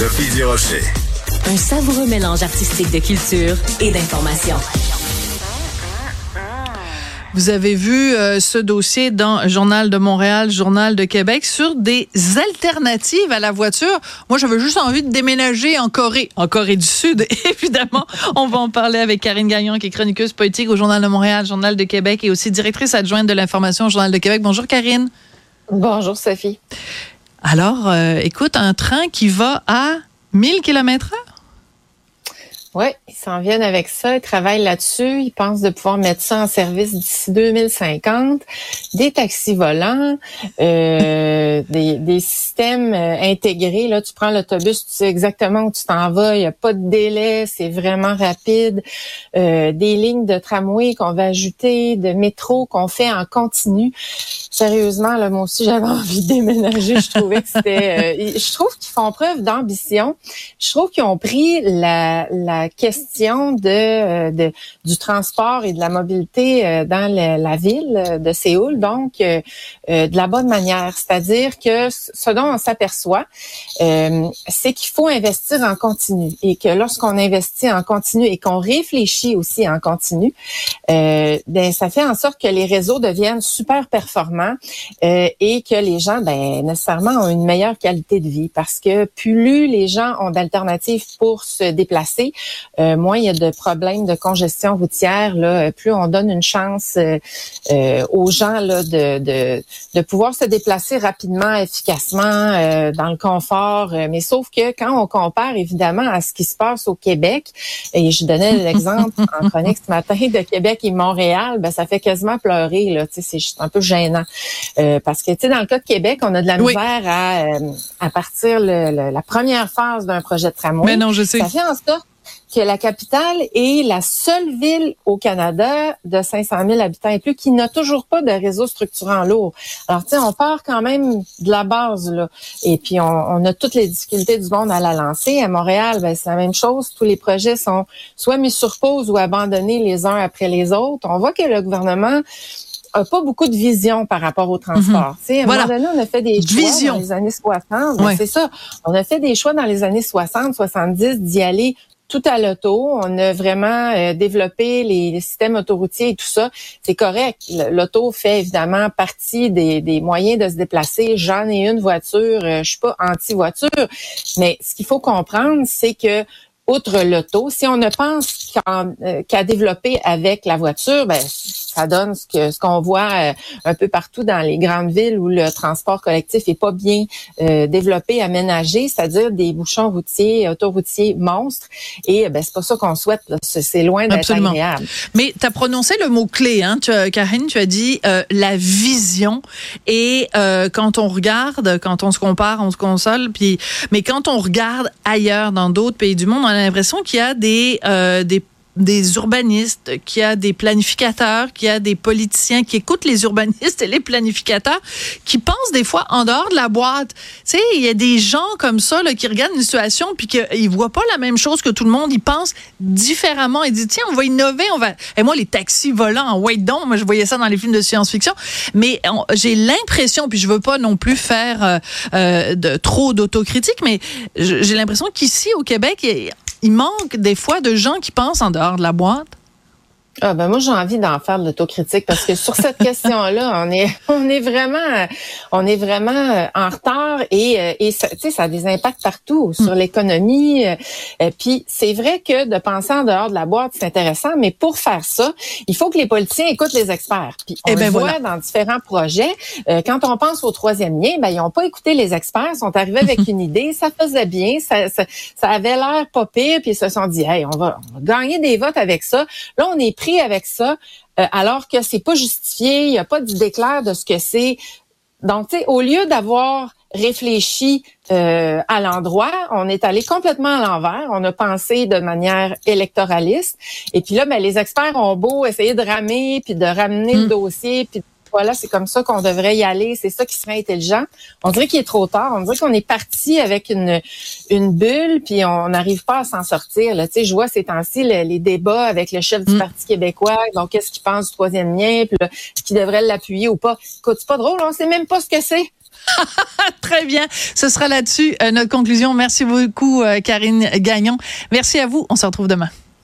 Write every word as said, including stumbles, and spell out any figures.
Sophie Durocher. Un savoureux mélange artistique de culture et d'information. Vous avez vu euh, ce dossier dans Journal de Montréal, Journal de Québec sur des alternatives à la voiture. Moi, j'avais juste envie de déménager en Corée, en Corée du Sud, évidemment. On va en parler avec Karine Gagnon, qui est chroniqueuse politique au Journal de Montréal, Journal de Québec et aussi directrice adjointe de l'information au Journal de Québec. Bonjour, Karine. Bonjour, Sophie. Alors, euh, écoute, un train qui va à mille kilomètres heure? Oui, ils s'en viennent avec ça, ils travaillent là-dessus, ils pensent de pouvoir mettre ça en service d'ici deux mille cinquante, des taxis volants, euh, des, des systèmes intégrés. Là, tu prends l'autobus, tu sais exactement où tu t'en vas, il n'y a pas de délai, c'est vraiment rapide. Euh, des lignes de tramway qu'on va ajouter, de métro qu'on fait en continu. Sérieusement, là, moi aussi, j'avais envie de déménager. Je trouvais que c'était... Euh, je trouve qu'ils font preuve d'ambition. Je trouve qu'ils ont pris la, la question de, de du transport et de la mobilité dans la, la ville de Séoul, donc euh, de la bonne manière. C'est-à-dire que ce dont on s'aperçoit, euh, c'est qu'il faut investir en continu et que lorsqu'on investit en continu et qu'on réfléchit aussi en continu, euh, ben ça fait en sorte que les réseaux deviennent super performants euh, et que les gens, ben nécessairement, ont une meilleure qualité de vie parce que plus les gens ont d'alternatives pour se déplacer, Euh, moins il y a de problèmes de congestion routière, là, plus on donne une chance euh, euh, aux gens là, de, de, de pouvoir se déplacer rapidement, efficacement, euh, dans le confort. Euh, mais sauf que quand on compare évidemment à ce qui se passe au Québec, et je donnais l'exemple en chronique ce matin de Québec et Montréal, ben ça fait quasiment pleurer. Là, c'est juste un peu gênant. Euh, parce que tu sais, dans le cas de Québec, on a de la misère oui. à, euh, à partir le, le, la première phase d'un projet de tramway. Mais non, je sais. Ça fait en sorte que la capitale est la seule ville au Canada de cinq cent mille habitants et plus qui n'a toujours pas de réseau structurant lourd. Alors, tu sais, on part quand même de la base, là. Et puis, on, on a toutes les difficultés du monde à la lancer. À Montréal, ben, c'est la même chose. Tous les projets sont soit mis sur pause ou abandonnés les uns après les autres. On voit que le gouvernement a pas beaucoup de vision par rapport au transport. Mm-hmm. Tu sais, à voilà. un moment donné, on a fait des choix vision. dans les années soixante. Ouais. C'est ça. On a fait des choix dans les années soixante, soixante-dix d'y aller tout à l'auto. On a vraiment euh, développé les, les systèmes autoroutiers et tout ça. C'est correct. L'auto fait évidemment partie des, des moyens de se déplacer. J'en ai une voiture. Euh, je suis pas anti-voiture. Mais ce qu'il faut comprendre, c'est que outre l'auto, si on ne pense qu'à, euh, qu'à développer avec la voiture, ben ça donne ce que ce qu'on voit euh, un peu partout dans les grandes villes où le transport collectif est pas bien euh, développé, aménagé, c'est-à-dire des bouchons routiers, autoroutiers monstres. Et ben c'est pas ça qu'on souhaite. Là. C'est loin d'être Absolument. agréable. Mais tu as prononcé le mot clé, hein, tu as, Karine, tu as dit euh, la vision. Et euh, quand on regarde, quand on se compare, on se console. Puis, mais quand on regarde ailleurs dans d'autres pays du monde, on a l'impression qu'il y a des euh, des des urbanistes, qu'il y a des planificateurs, qu'il y a des politiciens qui écoutent les urbanistes et les planificateurs, qui pensent des fois en dehors de la boîte. Tu sais, il y a des gens comme ça là, qui regardent une situation puis qu'ils voient pas la même chose que tout le monde. Ils pensent différemment. Ils disent, tiens, on va innover, on va... Et moi, les taxis volants, wait donc, moi, je voyais ça dans les films de science-fiction. Mais on, j'ai l'impression, puis je veux pas non plus faire euh, euh, de, trop d'autocritique, mais j'ai l'impression qu'ici, au Québec, il Il manque des fois de gens qui pensent en dehors de la boîte. Ah ben moi j'ai envie d'en faire de l'autocritique parce que sur cette question-là, on est on est vraiment on est vraiment en retard et et ça, tu sais ça a des impacts partout sur l'économie. Et puis c'est vrai que de penser en dehors de la boîte c'est intéressant, mais pour faire ça, il faut que les politiciens écoutent les experts. Puis on et ben le voit voilà. dans différents projets. Euh, quand on pense au troisième lien, ben ils ont pas écouté les experts, sont arrivés avec une idée, ça faisait bien, ça ça, ça avait l'air pas pire, puis ils se sont dit hey on va, on va gagner des votes avec ça. Là on est pris avec ça, euh, alors que c'est pas justifié, il y a pas d'idée claire de ce que c'est. Donc, tu sais, au lieu d'avoir réfléchi euh, à l'endroit, on est allé complètement à l'envers. On a pensé de manière électoraliste. Et puis là, ben les experts ont beau essayer de ramer, puis de ramener mmh. le dossier, puis voilà, c'est comme ça qu'on devrait y aller, c'est ça qui serait intelligent. On dirait qu'il est trop tard, on dirait qu'on est parti avec une une bulle, puis on n'arrive pas à s'en sortir. Là, tu sais, je vois ces temps-ci le, les débats avec le chef du mmh. Parti québécois, donc qu'est-ce qu'il pense du troisième lien, puis là, est-ce qu'il devrait l'appuyer ou pas. Écoute, c'est pas drôle, on sait même pas ce que c'est. Très bien. Ce sera là-dessus euh, notre conclusion. Merci beaucoup, euh, Karine Gagnon. Merci à vous. On se retrouve demain.